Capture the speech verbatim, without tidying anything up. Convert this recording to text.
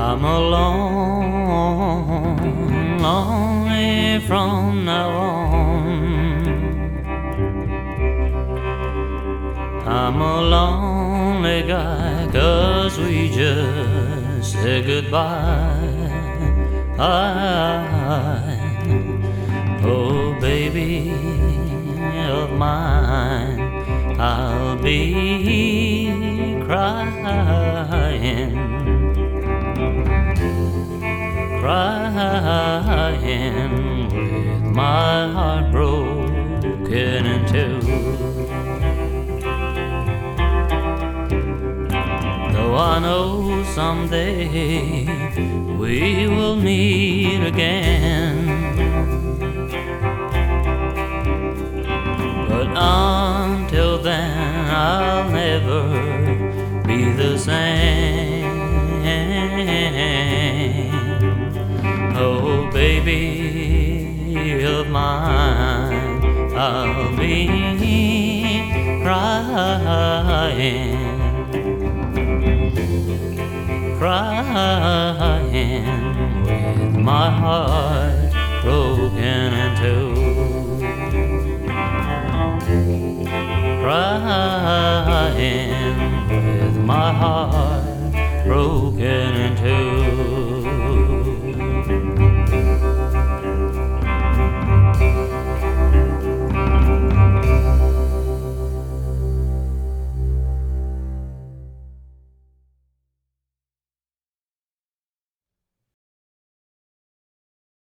I'm alone, lonely from now on. I'm a lonely guy, 'cause we just said goodbye. I, oh baby of mine, I'll be crying, crying with my heart broken in two. Though I know someday we will meet again, but until then I'll never be the same. Oh baby of mine, I'll be crying, crying with my heart broken in two. Crying with my heart broken in two.